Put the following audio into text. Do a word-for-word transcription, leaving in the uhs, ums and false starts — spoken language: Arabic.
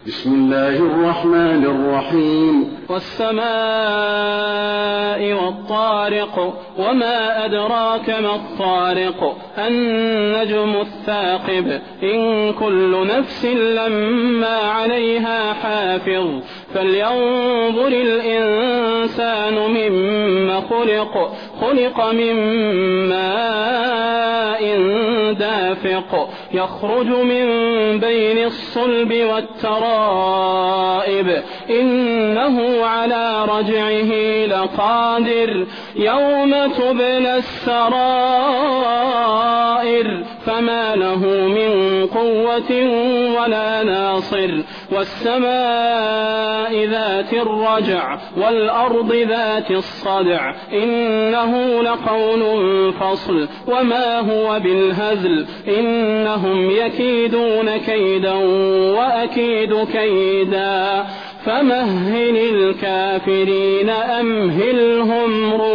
بسم الله الرحمن الرحيم. والسماء والطارق وما أدراك ما الطارق النجم الثاقب إن كل نفس لما عليها حافظ فلينظر الإنسان مما خلق خلق من ماء دافق يخرج من بين الصلب والترائب إنه على رجعه لقادر يوم تبلى السرائر فما له من قوة ولا ناصر والسماء ذات الرجع والأرض ذات الصدع إنه لقول فصل وما هو بالهزل إنهم يكيدون كيدا وأكيد كيدا فمهل الكافرين أمهلهم رويدا.